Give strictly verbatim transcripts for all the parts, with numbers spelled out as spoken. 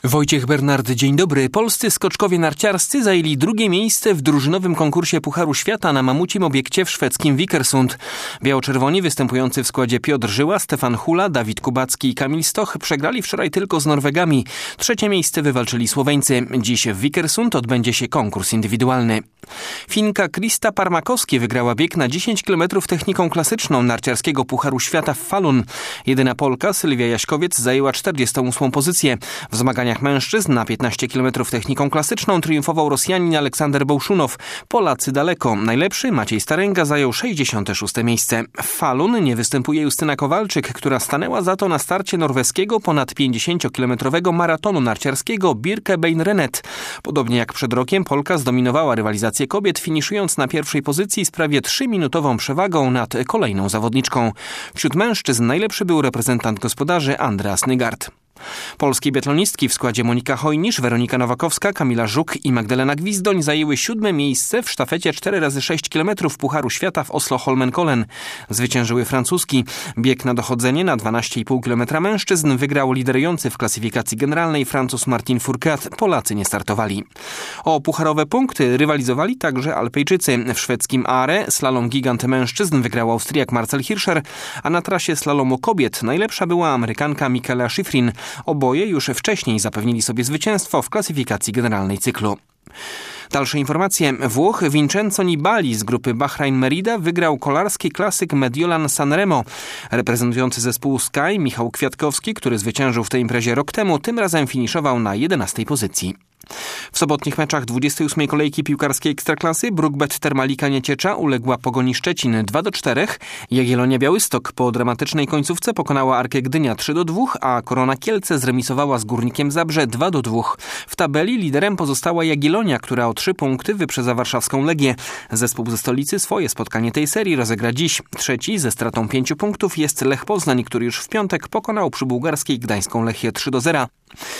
Wojciech Bernard, dzień dobry. Polscy skoczkowie narciarscy zajęli drugie miejsce w drużynowym konkursie Pucharu Świata na mamucim obiekcie w szwedzkim Vikersund. Biało-czerwoni występujący w składzie Piotr Żyła, Stefan Hula, Dawid Kubacki i Kamil Stoch przegrali wczoraj tylko z Norwegami. Trzecie miejsce wywalczyli Słoweńcy. Dziś w Vikersund odbędzie się konkurs indywidualny. Finka Krista Parmakowski wygrała bieg na dziesięć kilometrów techniką klasyczną narciarskiego Pucharu Świata w Falun. Jedyna Polka, Sylwia Jaśkowiec, zajęła czterdziestą ósmą pozycję. W zmaganiach mężczyzn na piętnaście kilometrów techniką klasyczną triumfował Rosjanin Aleksander Bołszunow. Polacy daleko. Najlepszy Maciej Starenga zajął sześćdziesiąte szóste miejsce. W Falun nie występuje Justyna Kowalczyk, która stanęła za to na starcie norweskiego ponad pięćdziesięciokilometrowego maratonu narciarskiego Birkebein-Rennet. Podobnie jak przed rokiem Polka zdominowała rywalizację kobiet, finiszując na pierwszej pozycji z prawie trzyminutową przewagą nad kolejną zawodniczką. Wśród mężczyzn najlepszy był reprezentant gospodarzy Andreas Nygaard. Polskie biatlonistki w składzie Monika Hojnisz, Weronika Nowakowska, Kamila Żuk i Magdalena Gwizdoń zajęły siódme miejsce w sztafecie cztery razy sześć kilometrów Pucharu Świata w Oslo-Holmenkollen. Zwyciężyły francuski. Bieg na dochodzenie na dwanaście i pół kilometra mężczyzn wygrał liderujący w klasyfikacji generalnej Francuz Martin Fourcade. Polacy nie startowali. O pucharowe punkty rywalizowali także Alpejczycy. W szwedzkim Aare slalom gigant mężczyzn wygrał Austriak Marcel Hirscher, a na trasie slalomu kobiet najlepsza była Amerykanka Michaela Schifrin. Oboje już wcześniej zapewnili sobie zwycięstwo w klasyfikacji generalnej cyklu. Dalsze informacje. Włoch Vincenzo Nibali z grupy Bahrain Merida wygrał kolarski klasyk Mediolan Sanremo. Reprezentujący zespół Sky Michał Kwiatkowski, który zwyciężył w tej imprezie rok temu, tym razem finiszował na jedenastej pozycji. W sobotnich meczach dwudziestej ósmej kolejki piłkarskiej Ekstraklasy Brukbet Termalika Nieciecza uległa Pogoni Szczecin dwa do czterech. Jagiellonia Białystok po dramatycznej końcówce pokonała Arkę Gdynia trzy do dwóch, a Korona Kielce zremisowała z Górnikiem Zabrze dwa do dwóch. W tabeli liderem pozostała Jagiellonia, która o trzy punkty wyprzedza warszawską Legię. Zespół ze stolicy swoje spotkanie tej serii rozegra dziś. Trzeci ze stratą pięciu punktów jest Lech Poznań, który już w piątek pokonał przy bułgarskiej gdańską Lechię trzy do zera.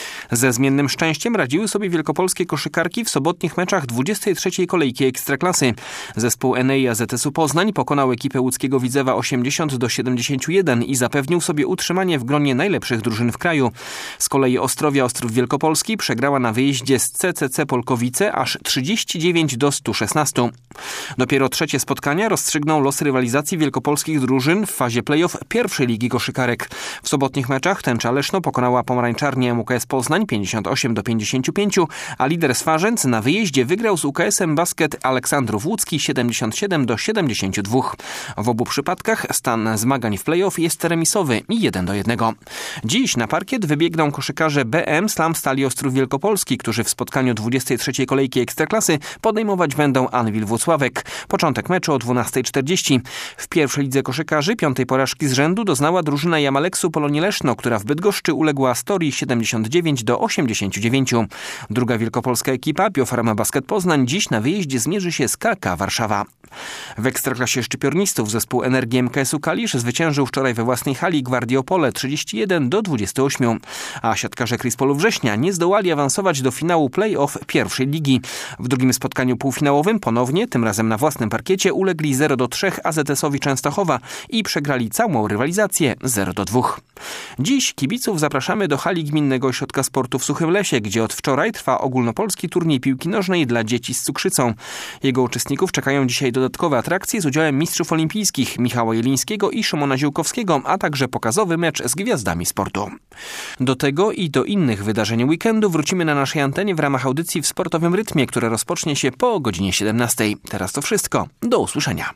Ze zmiennym szczęściem radziły sobie wielkopolskie koszykarki w sobotnich meczach dwudziestej trzeciej kolejki Ekstraklasy. Zespół Enei A Z S u Poznań pokonał ekipę łódzkiego Widzewa osiemdziesiąt do siedemdziesięciu jeden i zapewnił sobie utrzymanie w gronie najlepszych drużyn w kraju. Z kolei Ostrowia Ostrów Wielkopolski przegrała na wyjeździe z C C C Polkowice aż trzydzieści dziewięć do stu szesnastu. Dopiero trzecie spotkania rozstrzygną los rywalizacji wielkopolskich drużyn w fazie play-off pierwszej ligi koszykarek. W sobotnich meczach Tęcza Leszno pokonała pomarańczarnię U K S Poznań pięćdziesiąt osiem do pięćdziesięciu pięciu, a lider Swarzędz na wyjeździe wygrał z U K S-em Basket Aleksandrów Łódzki siedemdziesiąt siedem do siedemdziesięciu dwóch. W obu przypadkach stan zmagań w play-off jest remisowy i jeden do jednego. Dziś na parkiet wybiegną koszykarze B M Slam Stali Ostrów Wielkopolski, którzy w spotkaniu dwudziestej trzeciej kolejki Ekstraklasy podejmować będą Anwil Włocławek. Początek meczu o dwunasta czterdzieści. W pierwszej lidze koszykarzy piątej porażki z rzędu doznała drużyna Jamaleksu Polonii Leszno, która w Bydgoszczy uległa Astorii siedemdziesiąt dziewięć do osiemdziesięciu dziewięciu. Druga wielkopolska ekipa, Biofarma Basket Poznań, dziś na wyjeździe zmierzy się z K K Warszawa. W Ekstraklasie szczypiornistów zespół Energii M K S u Kalisz zwyciężył wczoraj we własnej hali Gwardię Opole trzydzieści jeden do dwudziestu ośmiu, a siatkarze Krispolu Września nie zdołali awansować do finału play-off pierwszej ligi. W drugim spotkaniu półfinałowym ponownie, tym razem na własnym parkiecie, ulegli zero do trzech A Z S-owi Częstochowa i przegrali całą rywalizację zero do dwóch. Dziś kibiców zapraszamy do hali Gminnego Ośrodka Sportu w Suchym Lesie, gdzie od wczoraj trwa ogólnopolski turniej piłki nożnej dla dzieci z cukrzycą. Jego uczestników czekają dzisiaj dodatkowe atrakcje z udziałem mistrzów olimpijskich Michała Jelińskiego i Szymona Ziółkowskiego, a także pokazowy mecz z gwiazdami sportu. Do tego i do innych wydarzeń weekendu wrócimy na naszej antenie w ramach audycji w sportowym rytmie, która rozpocznie się po godzinie siedemnastej. Teraz to wszystko. Do usłyszenia.